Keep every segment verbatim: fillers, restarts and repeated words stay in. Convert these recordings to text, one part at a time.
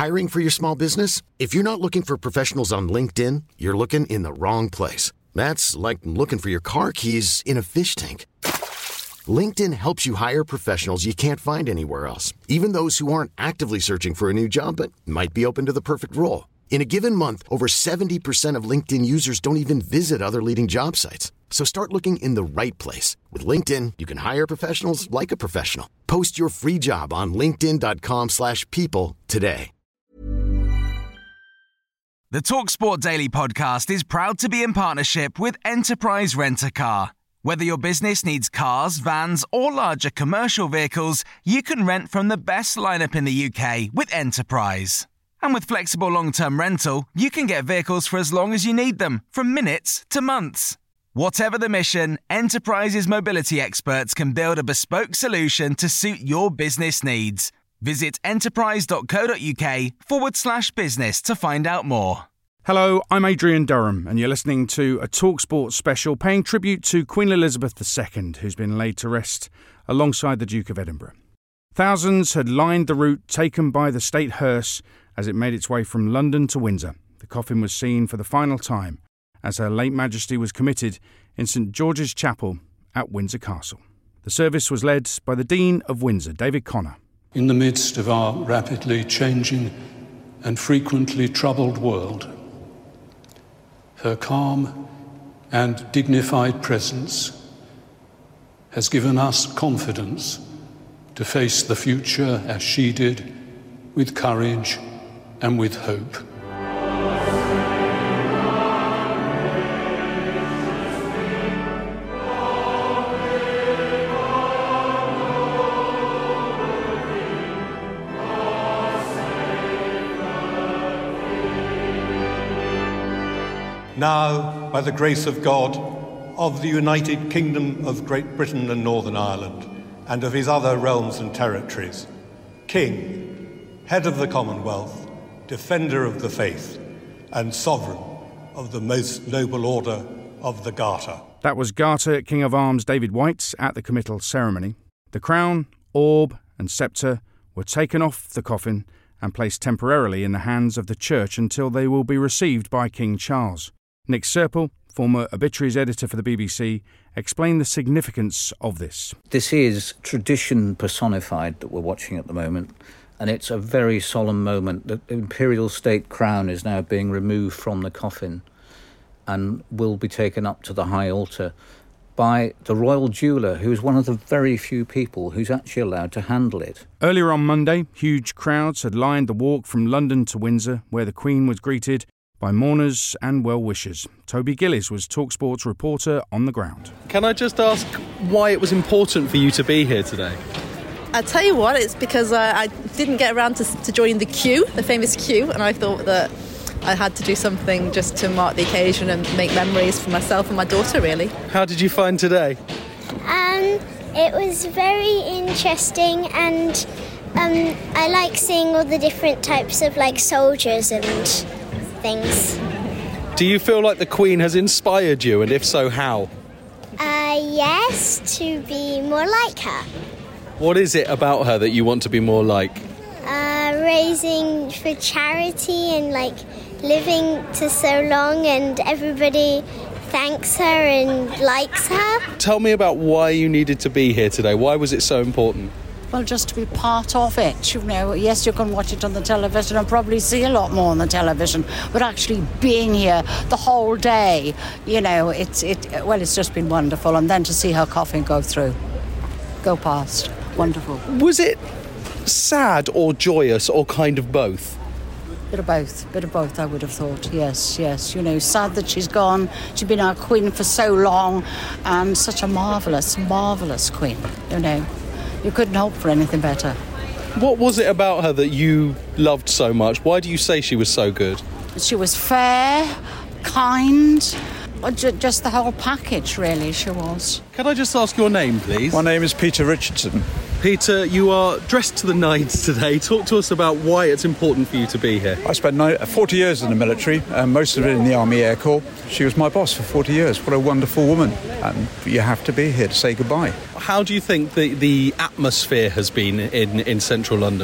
Hiring for your small business? If you're not looking for professionals on LinkedIn, you're looking in the wrong place. That's like looking for your car keys in a fish tank. LinkedIn helps you hire professionals you can't find anywhere else, even those who aren't actively searching for a new job but might be open to the perfect role. In a given month, over seventy percent of LinkedIn users don't even visit other leading job sites. So start looking in the right place. With LinkedIn, you can hire professionals like a professional. Post your free job on linkedin.com slash people today. The TalkSport Daily podcast is proud to be in partnership with Enterprise Rent-A-Car. Whether your business needs cars, vans, or larger commercial vehicles, you can rent from the best lineup in the U K with Enterprise. And with flexible long-term rental, you can get vehicles for as long as you need them, from minutes to months. Whatever the mission, Enterprise's mobility experts can build a bespoke solution to suit your business needs. Visit enterprise.co.uk forward slash business to find out more. Hello, I'm Adrian Durham, and you're listening to a TalkSport special paying tribute to Queen Elizabeth the Second, who's been laid to rest alongside the Duke of Edinburgh. Thousands had lined the route taken by the state hearse as it made its way from London to Windsor. The coffin was seen for the final time as Her late Majesty was committed in St George's Chapel at Windsor Castle. The service was led by the Dean of Windsor, David Connor. In the midst of our rapidly changing and frequently troubled world, her calm and dignified presence has given us confidence to face the future as she did, with courage and with hope. Now, by the grace of God, of the United Kingdom of Great Britain and Northern Ireland, and of his other realms and territories, King, Head of the Commonwealth, Defender of the Faith, and Sovereign of the Most Noble Order of the Garter. That was Garter King of Arms David White at the committal ceremony. The crown, orb and sceptre were taken off the coffin and placed temporarily in the hands of the Church until they will be received by King Charles. Nick Serple, former obituaries editor for the B B C, explained the significance of this. This is tradition personified that we're watching at the moment, and it's a very solemn moment. The imperial state crown is now being removed from the coffin and will be taken up to the high altar by the royal jeweller, who is one of the very few people who's actually allowed to handle it. Earlier on Monday, huge crowds had lined the walk from London to Windsor, where the Queen was greeted by mourners and well-wishers. Toby Gillis was TalkSport's reporter on the ground. Can I just ask why it was important for you to be here today? I tell you what, it's because uh, I didn't get around to, to joining the queue, the famous queue, and I thought that I had to do something just to mark the occasion and make memories for myself and my daughter, really. How did you find today? Um, it was very interesting, and um, I like seeing all the different types of like soldiers and things. Do you feel like the Queen has inspired you, and if so, how? Uh, yes, to be more like her. What is it about her that you want to be more like? Uh, raising for charity and like living to so long, and everybody thanks her and likes her. Tell me about why you needed to be here today. Why was it so important? Well, just to be part of it, you know. Yes, you can watch it on the television and probably see a lot more on the television, but actually being here the whole day, you know, it's it. Well, it's just been wonderful, and then to see her coffin go through, go past, wonderful. Was it sad or joyous or kind of both? Bit of both, bit of both, I would have thought. Yes, yes. You know, sad that she's gone. She's been our queen for so long, and such a marvellous, marvellous queen, you know. You couldn't hope for anything better. What was it about her that you loved so much? Why do you say she was so good? She was fair, kind, just the whole package, really, she was. Can I just ask your name, please? My name is Peter Richardson. Peter, you are dressed to the nines today. Talk to us about why it's important for you to be here. I spent forty years in the military, and most of it in the Army Air Corps. She was my boss for forty years. What a wonderful woman. And you have to be here to say goodbye. How do you think the, the atmosphere has been in, in central London?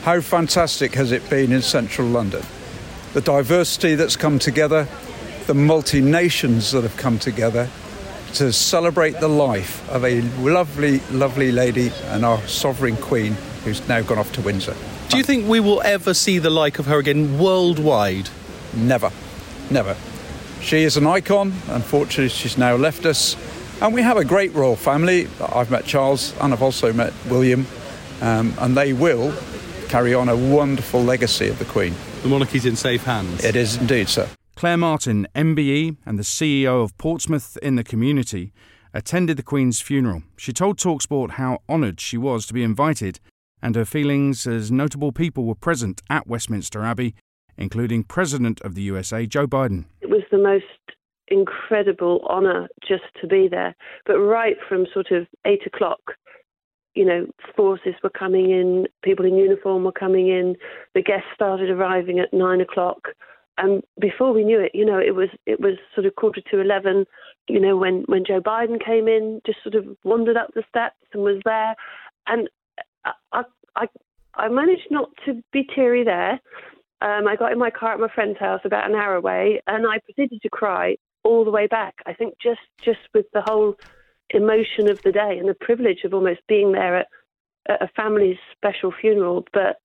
How fantastic has it been in central London? The diversity that's come together, the multi-nations that have come together to celebrate the life of a lovely, lovely lady and our sovereign queen who's now gone off to Windsor. Do you think we will ever see the like of her again worldwide? Never. Never. She is an icon. Unfortunately, she's now left us. And we have a great royal family. I've met Charles and I've also met William. Um, and they will carry on a wonderful legacy of the Queen. The monarchy's in safe hands. It is indeed, sir. Claire Martin, M B E and the C E O of Portsmouth in the Community, attended the Queen's funeral. She told TalkSport how honoured she was to be invited and her feelings as notable people were present at Westminster Abbey, including President of the U S A, Joe Biden. It was the most incredible honour just to be there. But right from sort of eight o'clock, you know, forces were coming in, people in uniform were coming in, the guests started arriving at nine o'clock. And before we knew it, you know, it was it was sort of quarter to eleven, you know, when, when Joe Biden came in, just sort of wandered up the steps and was there. And I I, I managed not to be teary there. Um, I got in my car at my friend's house about an hour away and I proceeded to cry all the way back. I think just, just with the whole emotion of the day and the privilege of almost being there at, at a family's special funeral, but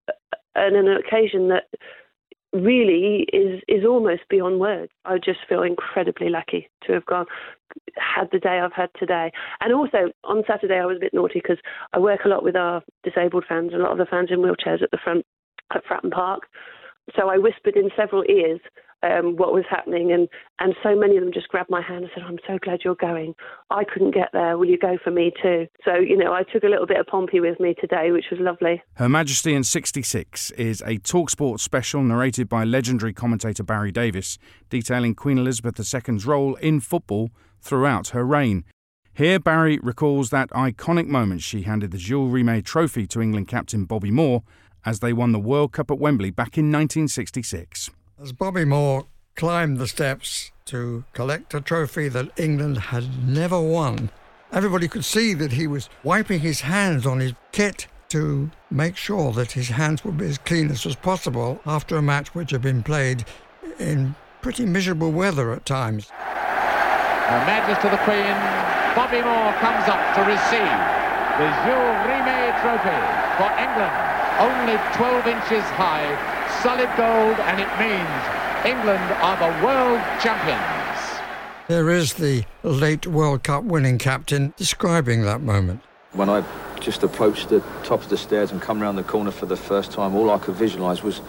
on an occasion that really is is almost beyond words. I just feel incredibly lucky to have gone, had the day I've had today. And also on Saturday I was a bit naughty because I work a lot with our disabled fans, a lot of the fans in wheelchairs at the front at Fratton Park. So I whispered in several ears um, what was happening, and, and so many of them just grabbed my hand and said, I'm so glad you're going. I couldn't get there. Will you go for me too? So, you know, I took a little bit of Pompey with me today, which was lovely. Her Majesty in sixty-six is a TalkSport special narrated by legendary commentator Barry Davies, detailing Queen Elizabeth the Second's role in football throughout her reign. Here, Barry recalls that iconic moment she handed the Jules Rimet trophy to England captain Bobby Moore as they won the World Cup at Wembley back in nineteen sixty-six. As Bobby Moore climbed the steps to collect a trophy that England had never won, everybody could see that he was wiping his hands on his kit to make sure that his hands would be as clean as was possible after a match which had been played in pretty miserable weather at times. Her Majesty the Queen, Bobby Moore comes up to receive the Jules Rimet trophy for England. Only twelve inches high, solid gold, and it means England are the world champions. There is the late World Cup winning captain describing that moment. When I just approached the top of the stairs and come round the corner for the first time, all I could visualise was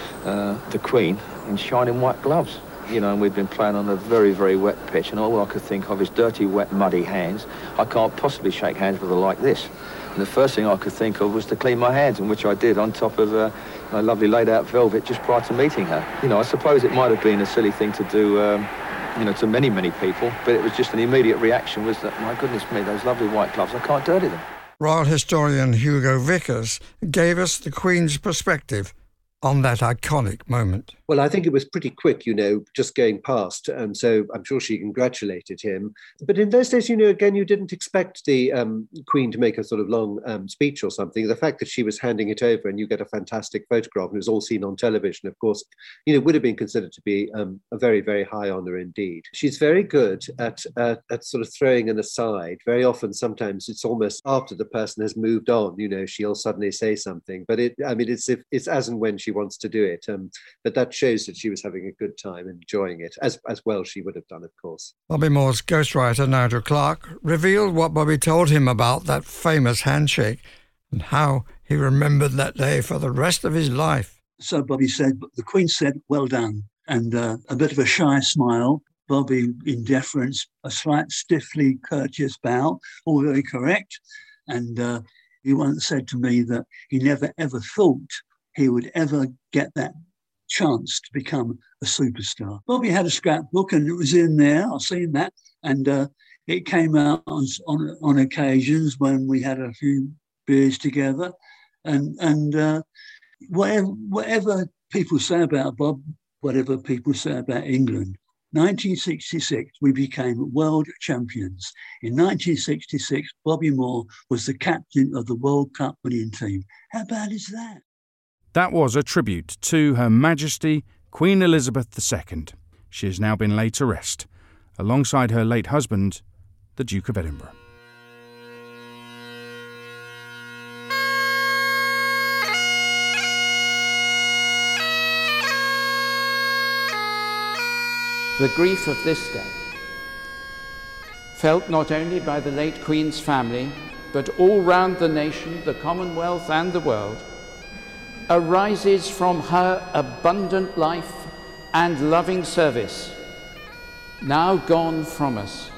uh, the Queen in shining white gloves. You know, and we'd been playing on a very, very wet pitch, and all I could think of is dirty, wet, muddy hands. I can't possibly shake hands with her like this. And the first thing I could think of was to clean my hands, and which I did on top of uh, a lovely laid-out velvet just prior to meeting her. You know, I suppose it might have been a silly thing to do, um, you know, to many, many people, but it was just an immediate reaction was that, my goodness me, those lovely white gloves, I can't dirty them. Royal historian Hugo Vickers gave us the Queen's perspective on that iconic moment. Well, I think it was pretty quick, you know, just going past. Um, so I'm sure she congratulated him. But in those days, you know, again, you didn't expect the um, Queen to make a sort of long um, speech or something. The fact that she was handing it over and you get a fantastic photograph and it was all seen on television, of course, you know, would have been considered to be um, a very, very high honour indeed. She's very good at, uh, at sort of throwing an aside. Very often, sometimes it's almost after the person has moved on, you know, she'll suddenly say something. But it, I mean, it's, if, it's as and when she wants to do it. Um, but that shows that she was having a good time, enjoying it, as as well she would have done, of course. Bobby Moore's ghostwriter, Nigel Clark, revealed what Bobby told him about that famous handshake and how he remembered that day for the rest of his life. So Bobby said, the Queen said, well done, and uh, a bit of a shy smile. Bobby, in deference, a slight stiffly courteous bow, all very correct. And uh, he once said to me that he never ever thought he would ever get that chance to become a superstar. Bobby had a scrapbook and it was in there, I've seen that, and uh, it came out on, on on occasions when we had a few beers together, and and uh, whatever, whatever people say about Bob, whatever people say about England, nineteen sixty-six, we became world champions. In nineteen sixty-six, Bobby Moore was the captain of the World Cup winning team. How bad is that? That was a tribute to Her Majesty Queen Elizabeth the Second. She has now been laid to rest, alongside her late husband, the Duke of Edinburgh. The grief of this day, felt not only by the late Queen's family, but all round the nation, the Commonwealth and the world, arises from her abundant life and loving service, now gone from us.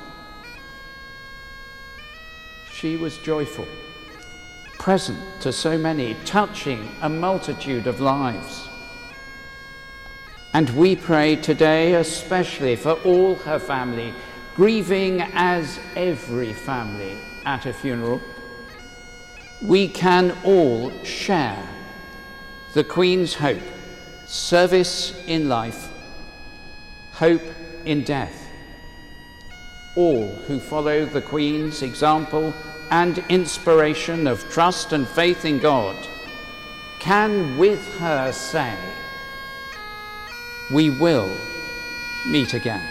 She was joyful, present to so many, touching a multitude of lives. And we pray today especially for all her family, grieving as every family at a funeral. We can all share the Queen's hope, service in life, hope in death. All who follow the Queen's example and inspiration of trust and faith in God can with her say, we will meet again.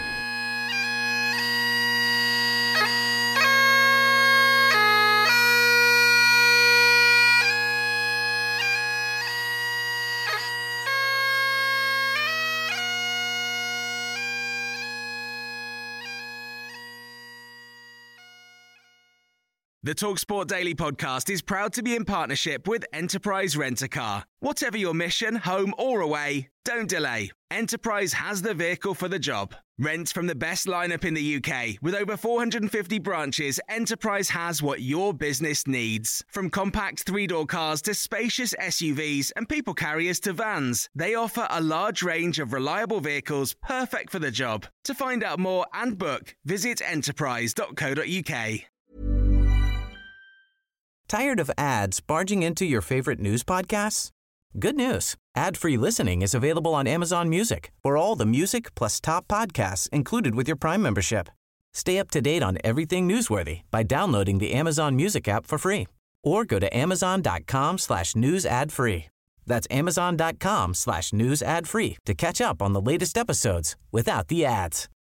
The TalkSport Daily podcast is proud to be in partnership with Enterprise Rent-A-Car. Whatever your mission, home or away, don't delay. Enterprise has the vehicle for the job. Rent from the best lineup in the U K. With over four hundred fifty branches, Enterprise has what your business needs. From compact three-door cars to spacious S U Vs and people carriers to vans, they offer a large range of reliable vehicles perfect for the job. To find out more and book, visit enterprise dot co dot uk. Tired of ads barging into your favorite news podcasts? Good news. Ad-free listening is available on Amazon Music for all the music plus top podcasts included with your Prime membership. Stay up to date on everything newsworthy by downloading the Amazon Music app for free or go to amazon.com slash news ad free. That's amazon.com slash news ad free to catch up on the latest episodes without the ads.